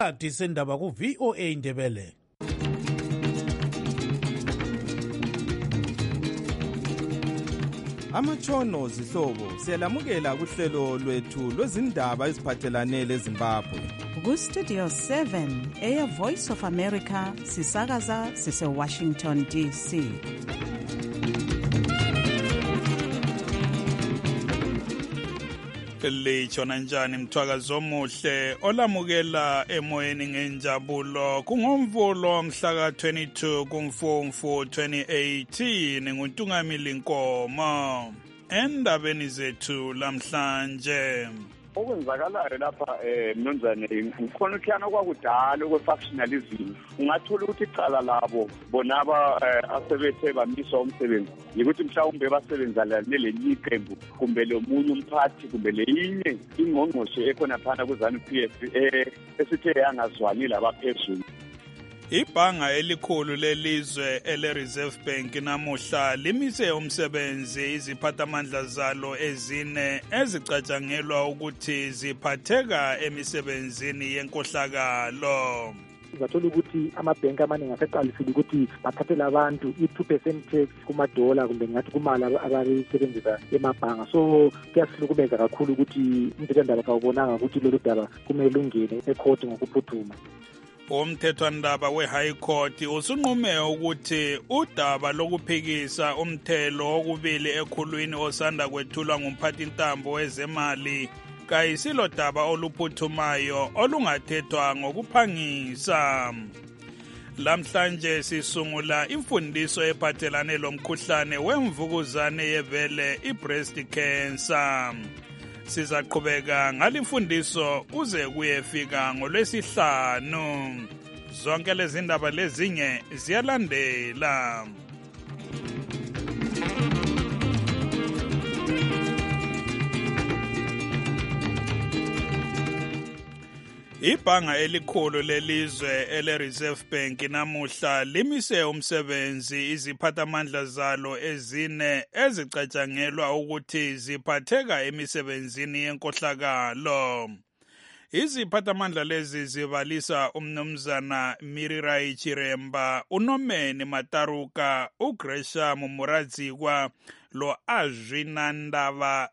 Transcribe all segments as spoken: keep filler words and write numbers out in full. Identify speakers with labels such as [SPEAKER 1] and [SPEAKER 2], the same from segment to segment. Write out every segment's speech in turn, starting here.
[SPEAKER 1] Disendaba ku V O A Ndebele.
[SPEAKER 2] Amatshono zihlobo siyalamukela kuhlelo lwethu lwezindaba eziphathelane leZimbabwe.
[SPEAKER 3] Ku Studio seven eya Voice of America sisakaza sise Washington D C.
[SPEAKER 4] Litshona njani mthwakazi omuhle olamukela emoyeni ngenjabulo kungomvulo mhla ka twenty-two kuMfumfu twenty eighteen nguNtungamili Nkomo endabeni zethu lamhlanje.
[SPEAKER 5] Okwenzakalayo lapha eh mnumzane ngikhona ukhiyana kwakudala okwe-factionalism ungathola ukuthi icala labo bonaba asebethe bamiswa umsebenzi yikuthi mhlawumbe basebenzana nelenye iqembu kumbe lomunye umphathi kumbe leyinye ingqongqoshe ekhona phana kuzanu P F eh esithe yangazwani labaphezulu.
[SPEAKER 4] Ibhanga elikhulu lelizwe ele Reserve Bank namuhla limise umsebenzi iziphathamandla zalo ezine ezicatshangelwa ukuthi ziphatheka emisebenzini yenkohlakalo.
[SPEAKER 6] Zathola ukuthi amabhenki amaningi aseqalisile ukuthi bathathele abantu i-two percent tax kumadola kumbe ngathi kumali abalisebenzisa emabhanga. So kuyasilukumeza kakhulu ukuthi umpethwandaba kawubonanga ukuthi lolu daba kumele lungene ecourt ngokuphuthuma.
[SPEAKER 4] Umthethwandaba we-High Court usunqume ukuthi udaba lokuphikisa umthelo wokubili ekhulwini osanda kwethulwa ngumphathintambo wezemali kayisilo daba oluphuthumayo olungathethwa ngokuphangisa. Lamhlanje sisungula imfundiso ephathelane lomkhuhlane wemvukuzane yebele i-breast cancer. Sizaqhubeka ngalimfundiso kuze kuyefika ngolwesihlanu. Zonke lezi ndaba lezinye ziyalandela. Ibhanga elikhulu lelizwe ele Reserve Bank namuhla limise umsebenzi iziphathamandla zalo ezine ezicatshangelwa ukuthi ziphatheka emisebenzini yenkohlakalo. Iziphathamandla lezi zibalisa umnumzana Mirirai Chiremba, uNomeni Mataruka, uGresham Muradzikwa lo Ajinandava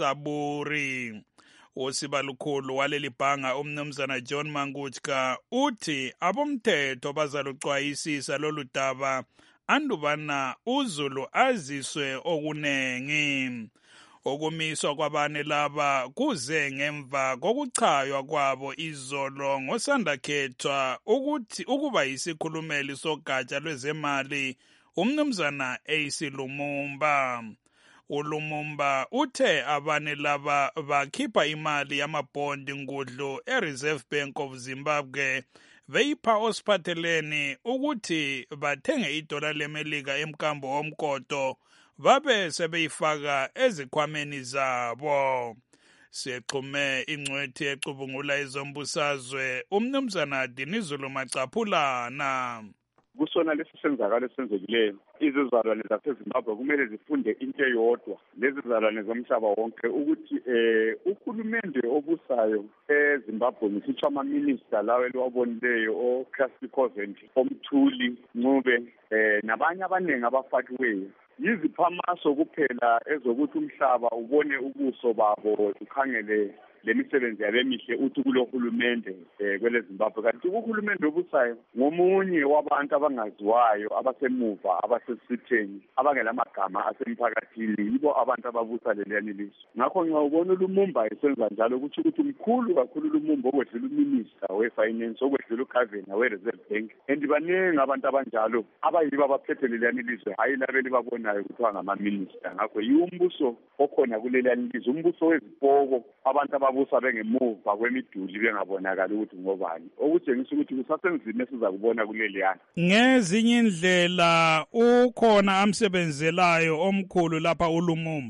[SPEAKER 4] Saburi. Osibalukhulu waleli bhanga umnumzana John Manguchka uthi abomthetho bazalucwayisisa lolu daba andubana uZulu aziswe okunengi. Okumiswa kwabane laba kuze ngemva kokuchaywa kwabo izolo ngosandakhethwa ukuthi ukuba yisikhulumeli sogatsha lwezemali umnumzana A C Lumumba. uLumumba uthe abane laba bakhipha imali yamabhondi ngudlu eReserve Bank of Zimbabwe beyipha osiphatheleni ukuthi bathenge idola lemelika emkambo omkoto babe sebeyifaka ezikhwameni zabo. Sexhume ingcwethi ecubungula izombusazwe umnumzana Dinizulu Macaphulana.
[SPEAKER 5] Kusona lesi senzakalo esenzekileyo izizalwane zaseZimbabwe kumele zifunde into eyodwa lezizalwane zomhlaba wonke ukuthi eh uhulumende obusayo eZimbabwe ngisitsho ama-minister lawo eliwabonileyo oCassie Covent, oMthuli Ncube eh nabanye abaningi abafakiweyo yiziphamaso kuphela ezokuthi umhlaba ubone ubuso babo ukhangele lemisebenzi yabemihle uthi kulohulumende eh kwele Zimbabwe. Kanti uhulumende obusayo ngomunye wabantu abangaziwayo abasemuva abasesitheni abangelamagama asemphakathini yibo abantu ababusa leliyani lizwe. Ngakho ngiyabona uLumumba esenza njalo ukuthi ukuthi mkhulu kakhulu uLumumba okwedlula uminister wefinance okwedlula uGovernor weReserve Bank endibaningi abantu abanjalo abayibo abaphethe leliyani lizwe hayi labeli babonayo kuthiwa ngama-minister. Ngakho yiwumbuso okhona kuleliyani lizwe umbuso wezipoko abantu ababusa bengemuva kwemiduli bengabonakala ukuthi ngobani okutshengisa ukuthi kusasenzima esiza kubona kuleliyana.
[SPEAKER 4] Ngezinye indlela ukhona amsebenzelayo omkhulu lapha uLumumba.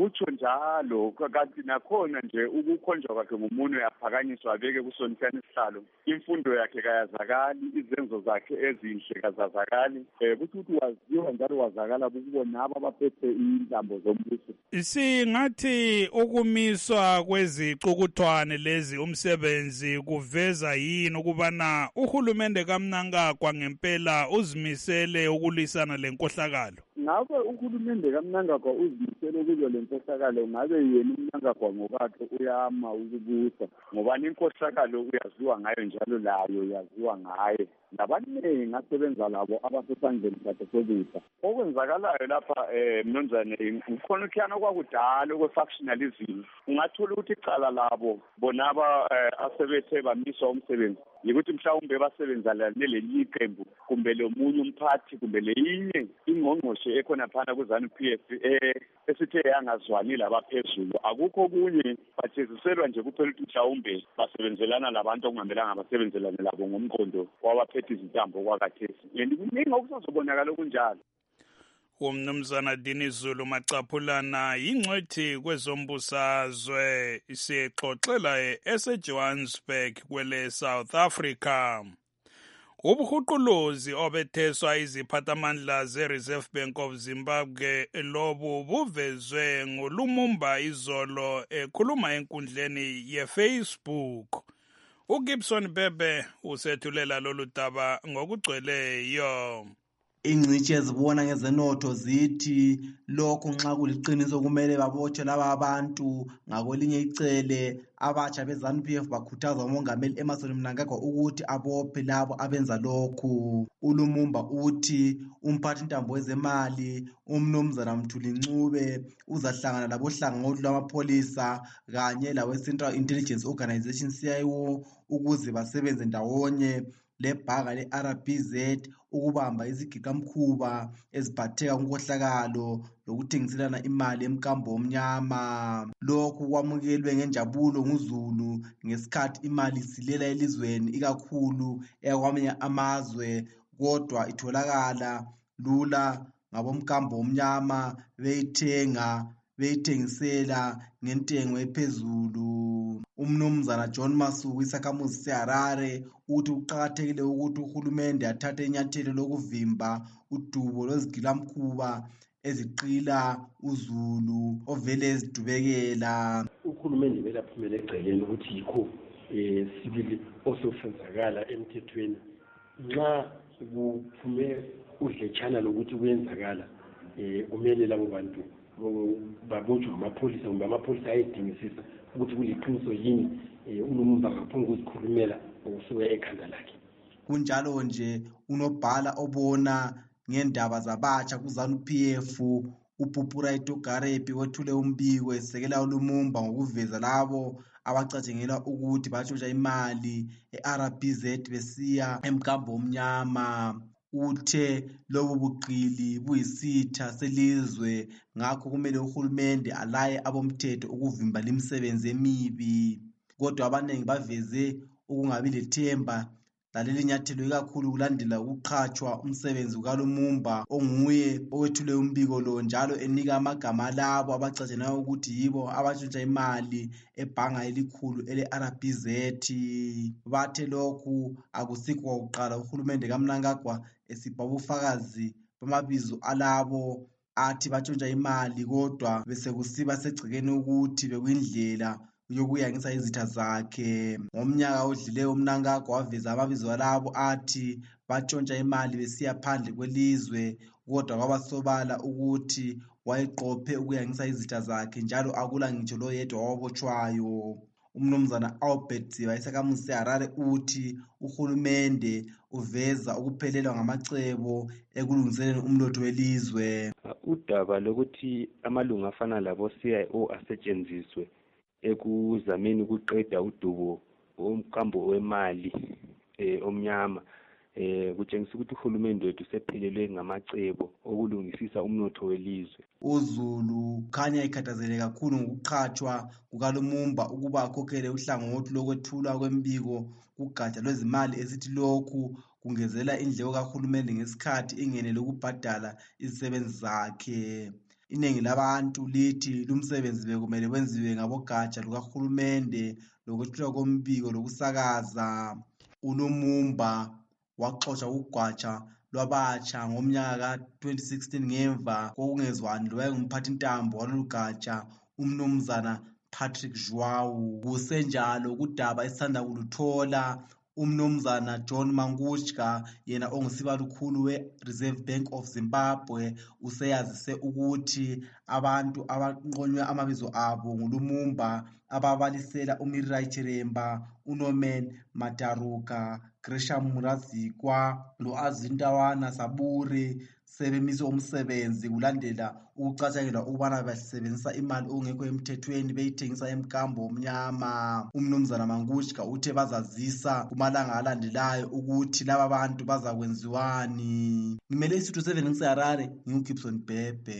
[SPEAKER 5] utsho njalo kanti nakhona nje ukukhonjwa kwakhe ngomunwe yaphakanyiswa abeke kusonitshana isihlalo imfundo yakhe kayazakali izenzo zakhe ezinhle kazazakali um kuthi ukuthi waziwa njalo wazakala kubona abo abaphethe intambo zombuso.
[SPEAKER 4] Singathi ukumiswa kwezicukuthwane lezi umsebenzi kuveza yini ukubana uhulumende kaMnangagwa ngempela uzimisele ukulwisana lenkohlakalo?
[SPEAKER 5] Ngabe uhulumende kaMnangagwa uzimisele ukulwa lenkohlakalo, ngabe yena uMnangagwa ngokwakhe uyama ukubusa ngoba inkohlakalo uyaziwa ngayo njalo layo yaziwa ngayo nabaningi asebenza labo abasesandleni sakhe sokusa. Okwenzakalayo lapha um mnumzane ukhona kwakudala okwe-factionalism, ungathola ukuthi icala labo bonaba asebethe bamiswa umsebenzi yikuthi mhlawumbe basebenzana neleli qembu kumbe lomunye umphathi kumbe leyinye ingqongqoshe ekhona phana ku-ZANU P F eh esithe yangazwani labaphezulu. Akukho okunye batheziselwa nje kuphela ukuthi mhlawumbe basebenzelana labantu okungamelanga basebenzelane labo ngomqondo wabaphethe izintambo kwakathesi. Yena kuningi okusazobonakala okunjalo.
[SPEAKER 4] Umnumzana Dini Zulu Macaphulana yingcwethi kwezombusazwe isixoxela eseJohannesburg kwele South Africa. Ubuhuquluzi obetheswa iziphathamandla ze-Reserve Bank of Zimbabwe lobu buvezwe nguLumumba izolo ekhuluma enkundleni ye-Facebook. uGibson Bebe usethulela lolu daba ngokugcweleyo.
[SPEAKER 7] Ingcitshi ezibona ngezenotho zithi lokhu nxa kuliqiniso kumele babotshwe laba abantu. Ngakwelinye icele abatsha be-ZANU P F bakhuthaza umongameli Emmerson Mnangagwa ukuthi abophe labo abenza lokhu. uLumumba uthi umphathi ntambo wezemali umnumzana Mthuli Ncube uzahlangana labohlangothi lwamapholisa kanye lawe-Central Intelligence Organization C I O ukuze basebenze ndawonye lebhanga le-R B Z ukubamba izigiqamkhuba eziphatheka kunkohlakalo lokuthengiselana imali emkambo omnyama. Lokhu kwamukelwe ngenjabulo nguZulu ngesikhathi imali silela elizweni ikakhulu eyakwamanye amazwe, kodwa itholakala lula ngabomkambo omnyama beyithenga beyithengisela ngentengo ephezulu. Umnumzana John Masuku isakhamuzi seHarare uthi kuqakathekile ukuthi uhulumende athathe inyathelo lokuvimba udubo lwezigilamkhuba eziqila uZulu ovele ezidubekela.
[SPEAKER 8] Uhulumende vele aphumele egceleni ukuthi yikho eh sibili osofenzakala emthethweni. Nxa kuphume udletshana lokuthi kuyenzakala eh kumele labo bantu babotshwe amapholisa kumbe amapholisa ayedingisisa ukuthi kuliqiniso yini uLumumba ngaphunga ukuzikhulumela okusuka ekhanda lakhe.
[SPEAKER 7] Kunjalo nje unobhala obona ngendaba zabatsha ku-ZANU P F uPupura Itogarepi wethule umbiko esekela uLumumba ngokuveza labo abacatshengelwa ukuthi batshontsha imali e-R B Z besiya emkambo omnyama. Uthe lobu buqili buyisitha selizwe, ngakho kumele uhulumende alaye abomthetho ukuvimba limsebenzi emibi. Kodwa abanengi baveze ukungabi lethemba laleli nyathelo ikakhulu kulandela ukuqhatshwa umsebenzi kaLumumba onguye owethule umbiko lo njalo enika amagama alabo abacatshenayo ukuthi yibo abatshontsha imali ebhanga elikhulu ele-R B Z. Bathe lokhu akusikho kwakuqala uhulumende kaMnangagwa esipha ubufakazi bamabizo alabo athi batshontsha imali, kodwa bese kusiba segcekeni ukuthi bekuyindlela yokuyangisa izitha zakhe. Ngomnyaka odlileyo uMnangagwa waveza amabizo alabo athi batshontsha imali besiya phandle kwelizwe, kodwa kwabasobala ukuthi wayeqophe ukuyangisa izitha zakhe njalo akula ngitsho lo yedwa wabotshwayo. Umnumzana Albert Ziba isakhamuzi seHarare uthi uhulumende uveza ukuphelelwa ngamacebo ekulungiseleni umnotho welizwe.
[SPEAKER 9] Udaba lokuthi amalunga afana labo C I O asetshenziswe ekuzameni ukuqeda udubo omkambo wemali eh omnyama eh kutshengisa ukuthi uhulumende wethu sephelelwe ngamacebo okulungisisa umnotho welizwe.
[SPEAKER 7] uZulu khanya ikhathazele kakhulu ngokuqhatshwa kukaLumumba ukuba akhokhele uhlangothi lokwethulwa kwembiko kugatsha lwezimali esithi lokhu kungezela indleko kahulumende ngesikhathi ingene lokubhadala izisebenzi zakhe. iningi labantu lithi lumsebenzi bekumele wenziwe ngabogatsha lukahulumende lokwethulwa kombiko lokusakaza. uLumumba waxotsha ugwatsha lwabatsha ngomnyaka ka-twenty sixteen ngemva kokungezwani lowayengumphathintambo walolu gatsha umnumzana Patrick Zhuwao. Kusenjalo kudaba esithanda kuluthola umnumzana John Mangudya yena ongusibalukhulu we-Reserve Bank of Zimbabwe useyazise ukuthi abantu abanqonywe amabizo abo nguLumumba ababalisela uMirirai Chiremba, uNorman Mataruka, Gresham Murazikwa lo-Azintawana Sabure sebemiswe umsebenzi kulandela ukucatshangelwa ukubana basebenzisa imali okungekho emthethweni beyithengisa emkambo omnyama. Umnumzana Mangudya uthe bazazisa kumalanga alandelayo ukuthi laba bantu bazakwenziwani. Ngimele isitho seven ngiseHarare, nginguGibson Bhebhe.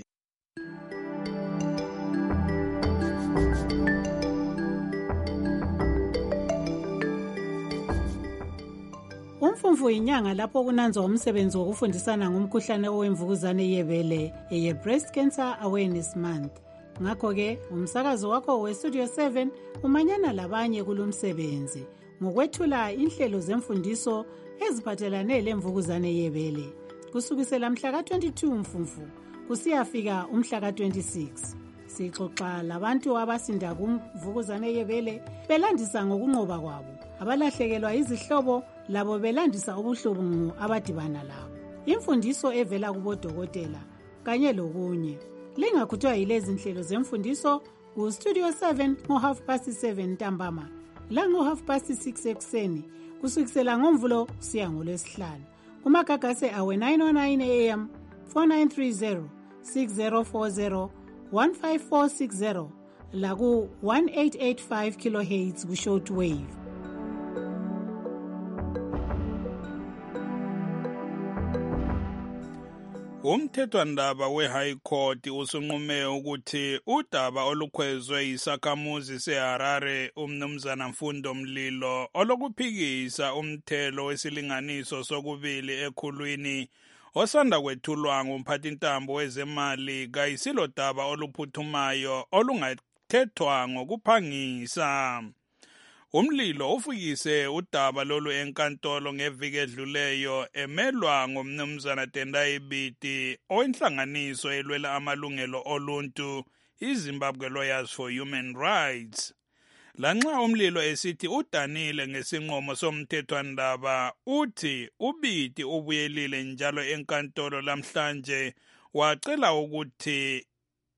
[SPEAKER 3] Umfumfu inyanga lapho kunanzwa umsebenzi wokufundisana ngomkhuhlane owemvukuzane yebele eye Breast Cancer Awareness Month. Ngakho-ke umsakazo wakho we-Studio seven umanyana labanye kulomsebenzi ngokwethula inhlelo zemfundiso eziphathelane lemvukuzane yebele kusukisela mhla ka-twenty-two Mfumfu kusiyafika umhla ka-twenty-six. Sixoxa labantu abasinda kumvukuzane yebele belandisa ngokunqoba kwabo, abalahlekelwa izihlobo labo belandisa ubuhlungu abadibana labo, imfundiso evela kubodokotela kanye lokunye. Lingakhuthwa yilezi nhlelo zemfundiso ku-Studio seven ngo half past seven ntambama la ngo half past six ekuseni kusukisela ngomvulo siya ngolwesihlanu. Kumagagase awe nine oh nine A M, four nine three zero, six zero four zero, one five four six zero la ku one eight eight five kilohertz ku shortwave.
[SPEAKER 4] Umthethwandaba we-High Court usunqume ukuthi udaba olukhwezwe yisakhamuzi seHarare umnumzana Mfundo Mlilo olokuphikisa umthelo wesilinganiso sokubili ekhulwini osanda kwethulwa ngumphathintambo wezemali kayisilo daba oluphuthumayo olungathethwa ngokuphangisa. Umlilo ufikise udaba lolu enkantolo ngeviki edluleyo emelwa ngumnumzana Tendai Biti owenhlanganiso elwela amalungelo oluntu iZimbabwe Lawyers for Human Rights. Lanxa umlilo esithi udanile ngesinqumo somthethwandaba, uthi uBiti ubuyelile njalo enkantolo lamhlanje wacela ukuthi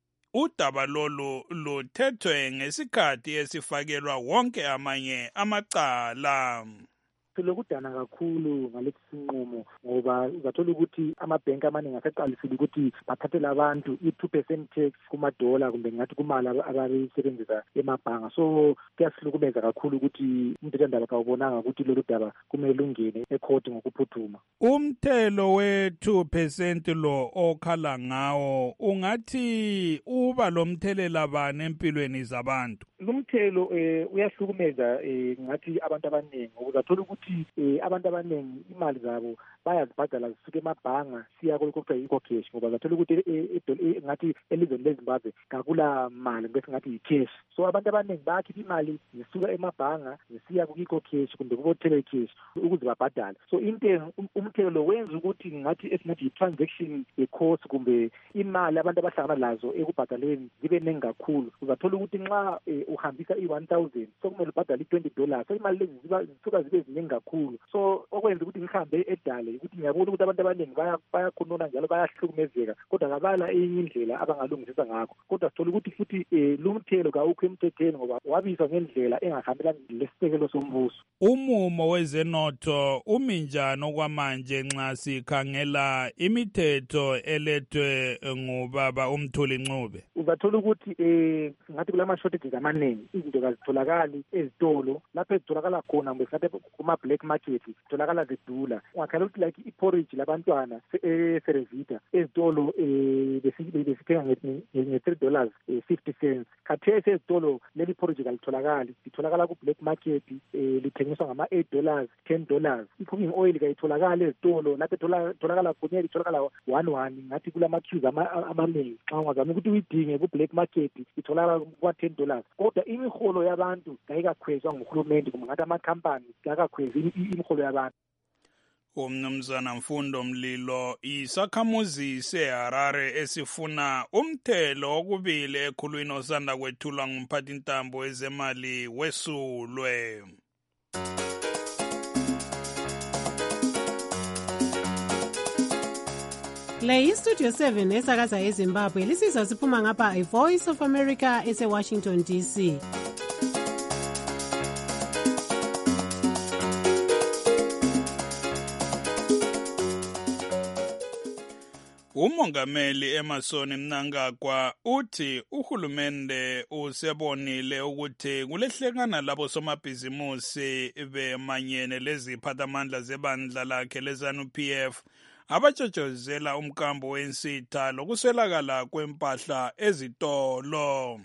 [SPEAKER 4] udaba lolu luthethwe ngesikhathi esifakelwa wonke amanye amacala.
[SPEAKER 6] Lokudana kakhulu ngalesi sinqumo ngoba uzathola ukuthi amabhenki amaningi aseqalisile ukuthi bathathele abantu i-two percent tax kumadola kumbe ngathi kumali abalisebenzisa emabhanga. So kuyasihlukumeza kakhulu ukuthi umthethwandaba kawubonanga ukuthi lolu daba kumele lungene ekhoti ngokuphuthuma.
[SPEAKER 4] Umthelo we-two percent lo okhala ngawo ungathi uba lomthelela bani empilweni zabantu?
[SPEAKER 6] Lumthelo eh uyahlukumeza eh ngathi abantu abaningi uzathola ukuthi eh abantu abaningi imali zabo bayazibhadala zisuke emabhanga siya kolokho i-cash ngoba uzathola ukuthi ngathi elizweni leZimbabwe kakula mali bese ngathi i-cash. So abantu abaningi bakhipha imali zisuka emabhanga zisiya ku-cash kumbe kubo-tele cash ukuze babhadale. So into umthelo lo wenza ukuthi ngathi esingathi i-transaction cost kumbe imali abantu abahlangana lazo ekubhadaleni zibe ningi kakhulu. Uzathola ukuthi nxa uhambisa i-one thousand sokumele ubhadale i-twenty dollars, so imali lezi zisuka zibe ziningi kakhulu. So okwenza ukuthi ngihambe edale ukuthi ngiyabona ukuthi abantu abaningi bayakhonona njalo bayahlukumezeka kodwa kabala enye indlela abangalungisisa ngakho. Kodwa sithola ukuthi futhi lumthelo kawukho emthethweni ngoba wabizwa ngendlela engahambelani lesisekelo sombuso.
[SPEAKER 4] Umumo wezenotho umi njani okwamanje nxa sikhangela imithetho elethwe ngubaba uMthuli Ncube?
[SPEAKER 6] Uzathola ukuthi eh ngathi kulama shortages amaningi izinto kazitholakali ezitolo lapho ezitholakala khona mbe ngathi kuma black market zitholakala zidula. Ungakhala ukuthi like iporridge labantwana eSerevita ezitolo eh besithenga nge three dollars fifty cents. Khathesi ezitolo leli porridge kalitholakali, litholakala ku black market eh lithengiswa ithengiswa ngama-eight dollars ten dollars. I-cooking oil kayitholakala ezitolo lapho etholakala khona itholakala one one ngathi kulama-queues amaningi. Xa ungazama ukuthi uyidinge ku-black market itholakala kwa-ten dollars. Kodwa imiholo yabantu kayikakhwezwa nguhulumende kumbe ngathi amakhampani kayakakhwezi imiholo yabantu.
[SPEAKER 4] Umnumzana Mfundo Mlilo, isakhamuzi seHarare esifuna umthelo okubili ekhulwini osanda kwethulwa ngumphathintambo wezemali wesulwe.
[SPEAKER 3] Le iStudio seven esakaza eZimbabwe lisizwa siphuma ngapha iVoice of America ese-Washington D C.
[SPEAKER 4] Umongameli Emmerson Mnangagwa uthi uhulumende usebonile ukuthi kulehlekana labo somabhizimusi bemanyene leziphathamandla zebandla lakhe leZANU-P F abatshotshozela umkambo wensitha lokuswelakala kwempahla ezitolo.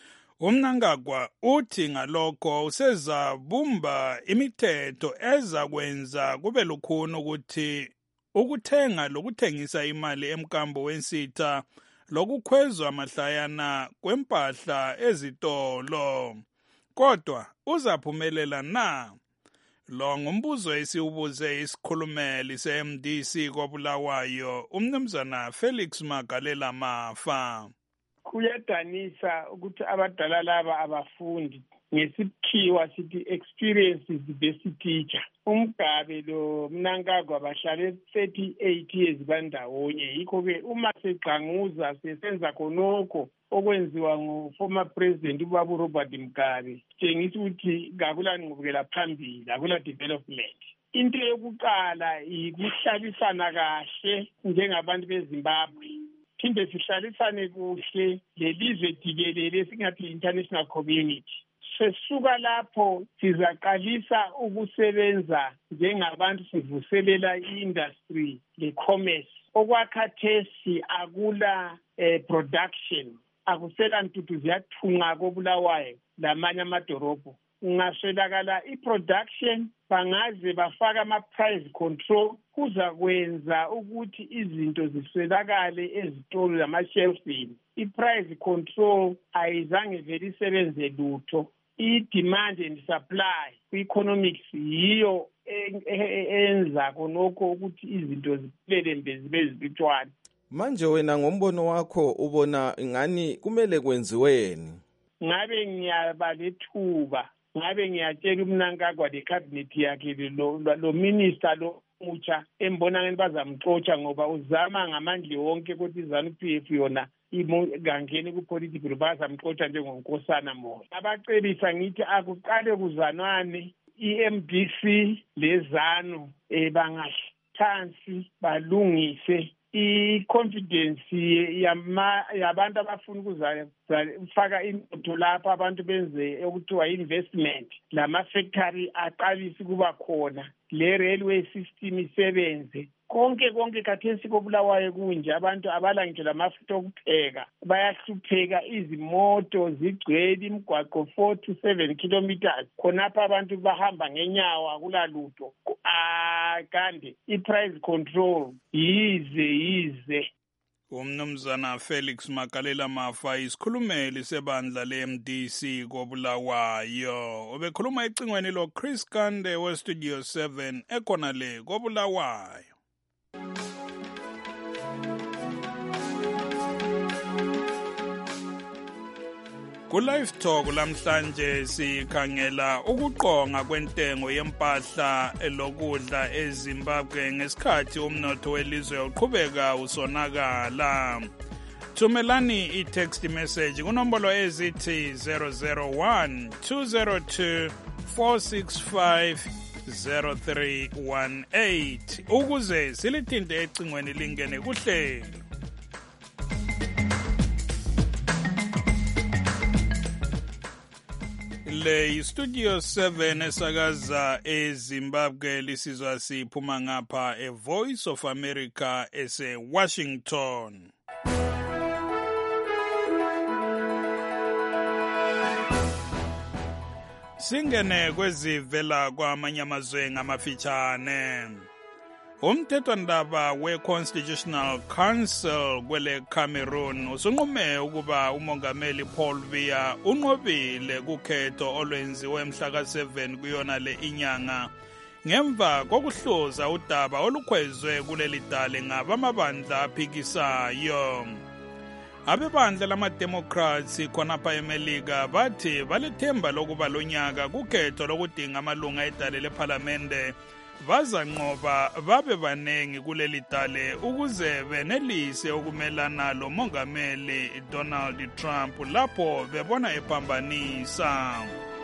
[SPEAKER 4] Umnangagwa uthi ngalokho usezabumba imithetho ezakwenza kube lukhuni ukuthi ukuthenga lokuthengisa imali emkambo wensitha lokukhwezwa mahlayana kwempahla ezitolo. Kodwa uzaphumelela na? Lo ngumbuzo esiwubuze isikhulumeli se-M D C koBulawayo umnumzana Felix Magalela Mafa.
[SPEAKER 10] Kuyadanisa ukuthi abadala laba abafundi ngesikhiwa sithi experience is the best teacher. Umgabe lo Mnangagwa bahlale thirty-eight years bandawonye, yikho-ke uma seqanguza sesenza khonokho okwenziwa ngu-former president uBaba Robert Mugabe, tshengisa ukuthi kakulani ngqubekela phambili, akula development. Into yokuqala ikuhlalisana kahle njengabantu beZimbabwe, phinde sihlalisane kuhle lelizwe jikelele singathi international community. Sesuka lapho sizaqalisa ukusebenza njengabantu sivuselela i-industry le-commerce. Okwakhathesi akula eh, production, akusela ntuthu ziyathunqa koBulawayo lamanye amadorobho. Ungaswelakala i-production bangaze bafaka ama-price control, kuza kwenza ukuthi izinto ziswelakale ezitolo lama-shelfini. I-price control ayizange vele isebenze lutho. I-demand and supply ku-economics yiyo enza khonokho ukuthi izinto ziphelele zibe zibitshwane.
[SPEAKER 2] Manje wena ngombono wakho ubona ngani kumele kwenziweni?
[SPEAKER 10] Ngabe ngiyaba lethuba, ngabe ngiyatshela uMnangagwa le-cabinet yakhe lo, lo minister lo mutsha embona ngani bazamxotsha ngoba uzama ngamandla wonke ukuthi iZANU-P F yona imongangeni kupolitical bazamxotsha njengonkosana moya. Abacebisa ngithi akuqale kuzanwane i-M D C leZANU ebangahlansi balungise i-confidence yabantu abafuna ukuzafaka into lapho abantu benze okuthiwa investment, lama-factory aqalise kuba khona, le-railway system isebenze. Konke konke khathesi koBulawayo kunje, abantu abala ngitsho lamafutha okupheka bayahlupheka, izimoto zigcwele imigwaqo four to seven kilometers, khonapha abantu bahamba ngenyawo akulalutho. Ah, kanti i-price control yize yize.
[SPEAKER 4] Umnumzana Felix Magalela Mafa, isikhulumeli sebandla le-M D C koBulawayo, ubekhuluma ecingweni lo Chris Kande we-Studio seven ekhona le koBulawayo. Ku-Live Talk lamhlanje sikhangela ukuqonga kwentengo yempahla lokudla eZimbabwe ngesikhathi umnotho welizwe uqhubeka usonakala. Thumelani i-text message kunombolo ezithi zero zero one two zero two four six five zero three one eight ukuze silithinte ecingweni lingene kuhlelo. Le Studio seven esakaza eZimbabwe lisizwa siphuma ngapha eVoice of America ese-Washington. Singene kwezivela kwamanye amazwe ngamafitshane. Umthethwandaba we-Constitutional Council kwele Cameroon usunqume ukuba umongameli Paul Biya unqobile kukhetho olwenziwe mhla ka seven kuyona le inyanga ngemva kokuhloza udaba olukhwezwe kuleli dale ngabamabandla aphikisayo. Abebandla lama-Democrats khonapha eMelika bathi balethemba lokuba lonyaka kukhetho lokudinga amalunga edale lephalamende bazanqoba babe banengi kuleli dale ukuze benelise ukumelana lo mongameli Donald Trump lapho bebona ephambanisa.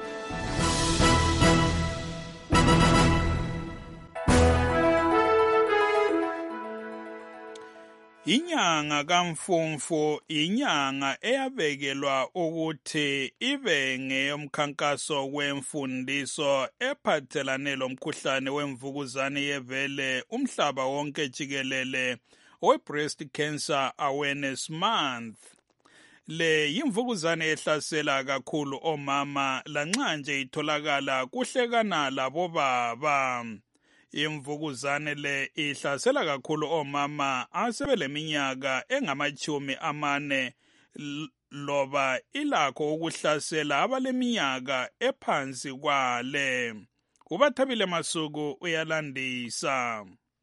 [SPEAKER 4] Inyanga kaMfumfu inyanga eyabekelwa ukuthi ibe ngeyomkhankaso wemfundiso ephathelane lomkhuhlane wemvukuzane yebele umhlaba wonke jikelele we-Breast Cancer Awareness Month. Le yimvukuzane ehlasela kakhulu omama lanxa nje itholakala kuhlekana labobaba. Imvukuzane le ihlasela kakhulu omama asebeleminyaka engamachumi amane loba ilakho ukuhlasela abaleminyaka ephansi kwale. Ubathabile Masuku uyalandisa.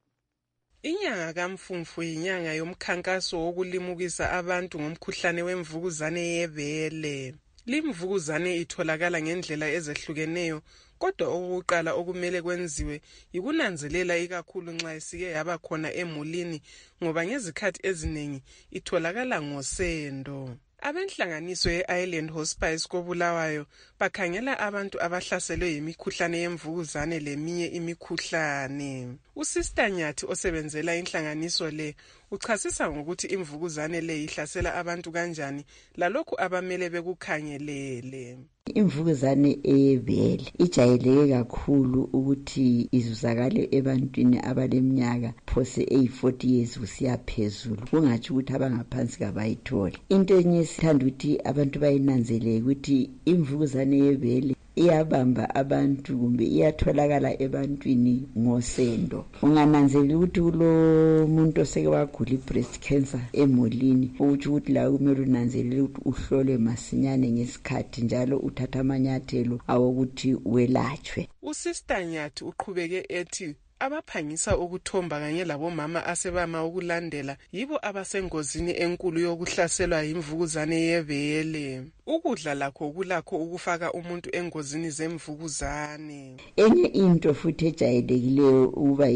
[SPEAKER 11] Inyanga kaMfumfu inyanga yomkhankaso wokulimukisa abantu ngomkhuhlane wemvukuzane yebele. Limvukuzane itholakala ngendlela ezehlukeneyo. Kodwa okuqala okumele kwenziwe yikunanzelela ikakhulu nxa isike yaba khona emulini ngoba ngezikhathi eziningi itholakala ngosendo. Abenhlanganiso ye-Island Hospice koBulawayo bakhangela abantu abahlaselwe yimikhuhlane yemvukuzane leminye imikhuhlane. Usister Nyathi osebenzela inhlanganiso le uchasisa ngokuthi imvukuzane le ihlasela abantu kanjani lalokhu abamele bekukhangelele.
[SPEAKER 12] Imvukuzane eyebele ijayeleke kakhulu ukuthi izuzakale ebantwini abaleminyaka phose eyi forty years kusiya phezulu kungathi ukuthi abangaphansi kabayithole. Into enye sithanda ukuthi abantu bayinanzelele ukuthi imvukuzane yebele iyabamba abantu kumbe iyatholakala ebantwini ngosendo. Ungananzelela ukuthi kulo muntu oseke wagula i-breast cancer emulini ukuthi ukuthi la kumele unanzelele ukuthi uhlolwe masinyane ngesikhathi njalo uthatha amanyathelo awokuthi welatshwe.
[SPEAKER 11] Usister Nyathi uqhubeke ethi abaphangisa ukuthomba kanye labomama asebama ukulandela yibo abasengozini enkulu yokuhlaselwa yimvukuzane yebele. Ukudla lakho kulakho ukufaka umuntu engozini zemvukuzane.
[SPEAKER 12] Enye into futhi ejayelekileyo ukuba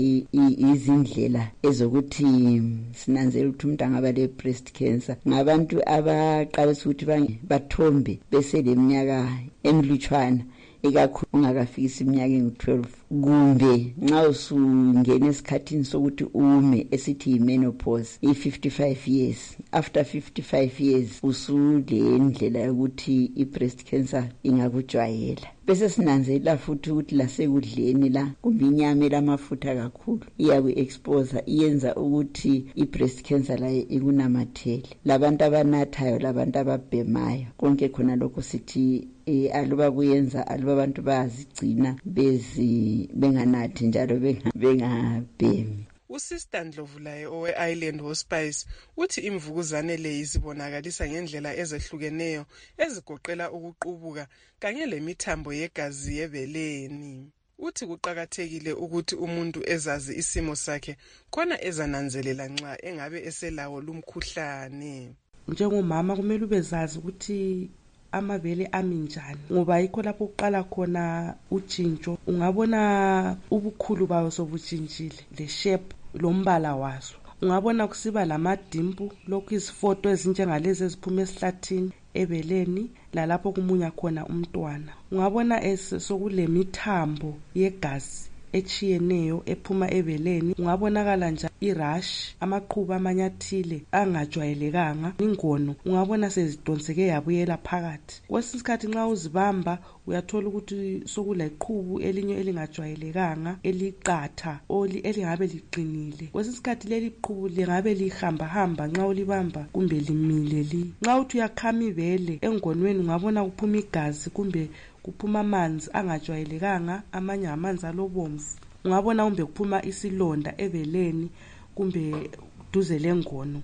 [SPEAKER 12] izindlela ezokuthi sinanzele ukuthi umuntu angaba le breast cancer ngabantu abaqalisa ukuthi bathombe bese leminyaka emlutshwana ikakhulu ungakafikisi iminyaka engu-twelve kumbe nxa usungena esikhathini sokuthi ume esithi yi-menopause i-fifty-five years. After fifty-five years usule ndlela yokuthi i-breast cancer ingakujwayela. Bese sinanzelela futhi ukuthi lasekudleni la kumbe inyama elamafutha kakhulu iyaku-expose iyenza ukuthi i-breast cancer la ikunamathele. Labantu abanathayo labantu ababhemayo konke khona lokho sithi E, aluba kuyenza aluba abantu bazigcina bezi benganathi njalo bengabhemi.
[SPEAKER 11] Usister Ndlovulaye owe-Island Hospice uthi imvukuzane le izibonakalisa ngendlela ezehlukeneyo ezigoqela ukuqubuka kanye lemithambo yegazi yebeleni. Uthi kuqakathekile ukuthi umuntu ezazi isimo sakhe khona ezananzelela nxa engabe eselawo lumkhuhlane.
[SPEAKER 13] Njengomama kumele ubezazi ukuthi amabele aminjani ngoba yikho lapho uqala khona utshintsho. Ungabona ubukhulu bawo sobutshintshile le shape lombala waso. Ungabona kusiba lamadimpu lokhu izifoto ezinjengalezi eziphuma esihlathini ebeleni lalapho kumunya khona umntwana. Ungabona esokulemithambo yegazi echiyeneyo ephuma ebeleni. Ungabonakala nje irash amaqhubu amanyathile angajwayelekanga ingono ungabona sezidonseke yabuyela phakathi. Kwesikhathi nxa uzibamba uyathola ukuthi sokuleqhubu elinye elingajwayelekanga eliqatha oli elingabe liqinile. Kwesikhathi leli qhubu lingabe lihamba hamba nxa ulibamba kumbe limile li. Nxa uthi uyakhama ibele engonweni ungabona kuphuma igazi kumbe kuphuma amanzi angajwayelekanga, amanye amanzi alobomvu. Ungabona kumbe kuphuma isilonda ebeleni kumbe duze lengono.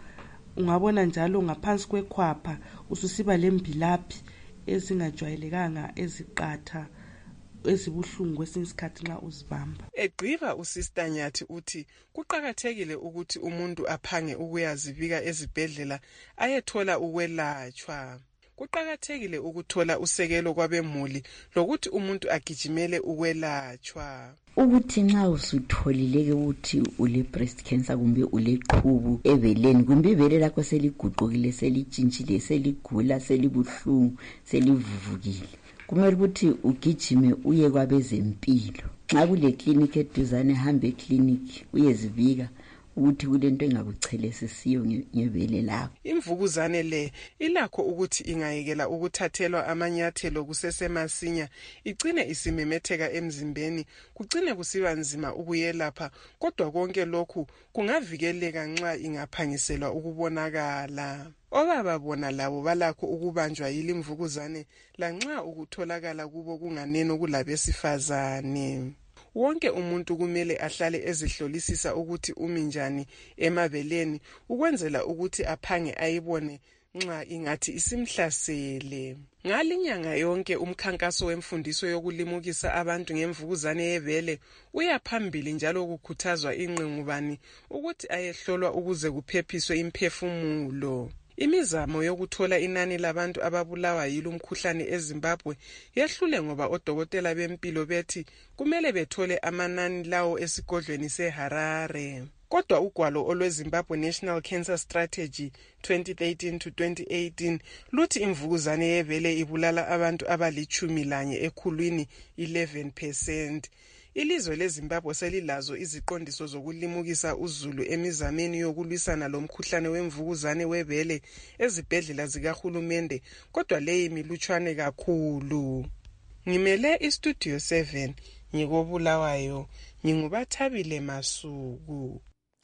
[SPEAKER 13] Ungabona njalo ngaphansi kwekhwapha ususiba lembilaphi ezingajwayelekanga eziqatha ezibuhlungu kwesinye isikhathi nxa uzibamba.
[SPEAKER 11] Egqiba uSister Nyathi uthi kuqakathekile ukuthi umuntu aphange ukuyazibika ezibhedlela ayethola ukwelatshwa. Kuqakathekile ukuthola usekelo kwabemuli lokuthi umuntu agijimele ukwelatshwa.
[SPEAKER 12] Ukuthi nxa usutholile ukuthi ule breast cancer kumbe uleqhubu ebeleni kumbe ibele lakho seliguqukile, selitshintshile, seligula, selibuhlungu, selivuvukile, kumele ukuthi ugijime uye kwabezempilo. Nxa kule clinic eduzane hambe eclinic uyezibika ukuthi kulento engakuchelesisiyo ngebele lakho.
[SPEAKER 11] Imvukuzane le ilakho ukuthi ingayekela ukuthathelwa amanyathelo kusesemasinya, igcine isimemetheka emzimbeni, kugcine kusiba nzima ukuyelapha, kodwa konke lokhu kungavikeleka nxa ingaphangiselwa ukubonakala. Obaba bona labo balakho ukubanjwa yile mvukuzane lanxa ukutholakala kubo kunganeno kulabesifazane. Wonke umuntu kumele ahlale ezihlolisisa ukuthi umi njani emabeleni ukwenzela ukuthi aphange ayibone nxa ingathi isimhlasele. Ngalinyanga yonke umkhankaso wemfundiso yokulimukisa abantu ngemvukuzane yebele uyaphambili, njalo kukhuthazwa inqengubani ukuthi ayehlolwa ukuze kuphephiswe imphefumulo. Imizamo yokuthola inani labantu ababulawa yilo umkhuhlane eZimbabwe yehlule ngoba odokotela bempilo bethi kumele bethole amanani lawo esigodlweni seHarare. Kodwa ugwalo olweZimbabwe National Cancer Strategy twenty thirteen to twenty eighteen luthi imvukuzane yebele ibulala abantu abalichumi lanye ekhulwini eleven percent. Ilizwe leZimbabwe selilazo iziqondiso zokulimukisa uzulu emizameni yokulwisana lomkhuhlane wemvukuzane webele ezibhedlela zikahulumende, kodwa leyi milutshwane kakhulu. Ngimele iStudio seven ngikobulawayo, nginguBathabile Masuku.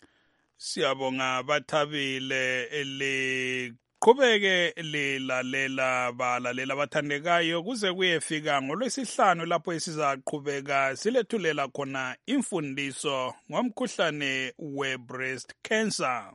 [SPEAKER 4] Siyabonga Bathabile ele qhubeke lilalela balalela bathandekayo kuze kuyefika ngolwesihlanu lapho esizaqhubeka silethulela khona imfundiso ngomkhuhlane we-breast cancer.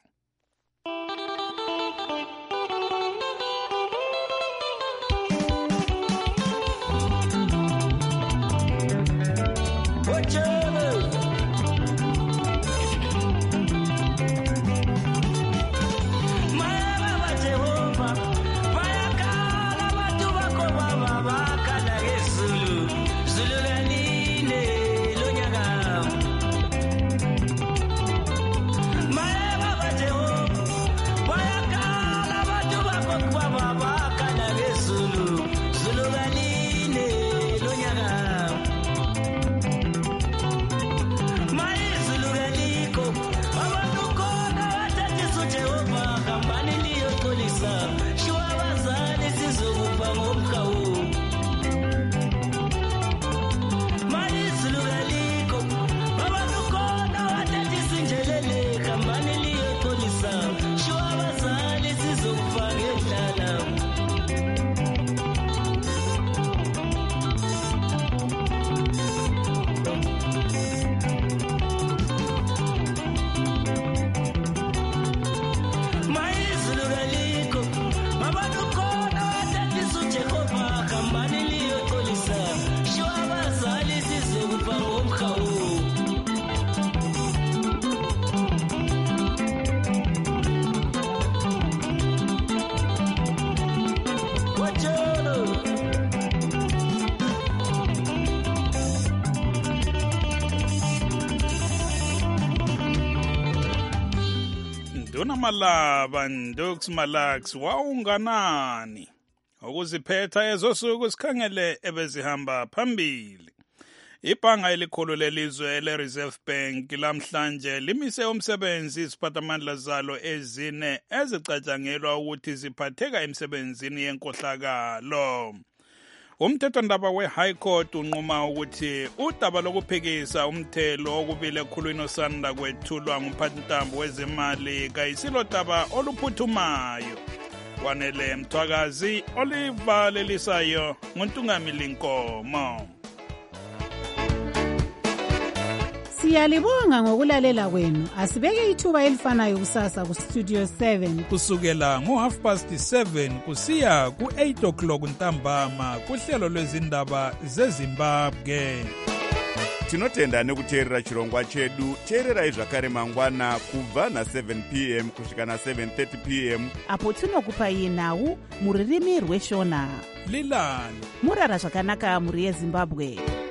[SPEAKER 4] Dona Malaba Ndux Malax wawunganani ukuziphetha ezosuku sikhangele ebezihamba phambili. Ibhanga elikhulu lelizwe le-Reserve Bank lamhlanje limise umsebenzi iziphathamandla zalo ezine ezicatshangelwa ukuthi ziphatheka emsebenzini yenkohlakalo. Umthethwandaba we-High Court unquma ukuthi udaba lokuphikisa umthelo okubile ekhulwini osanda kwethulwa ngumphathintambo wezemali kayisilo daba oluphuthumayo. Kwanele Mthwakazi, Oliver Lelisayo, nguNtungamili Nkomo.
[SPEAKER 3] Siyalibonga ngokulalela kwenu. Asibeke ithuba elifanayo kusasa ku Studio seven
[SPEAKER 4] kusukela ngo half past seven kusiya ku eight o'clock ntambama kuhlelo lwezindaba zeZimbabwe.
[SPEAKER 14] Tinotenda nekuteerera chirongwa chedu. Teererai zvakare mangwana kubva na seven p m kusvika na seven thirty p m
[SPEAKER 15] apo tinokupai nhau muririmi rweshona.
[SPEAKER 4] Lilani
[SPEAKER 15] murara zvakanaka muri yeZimbabwe.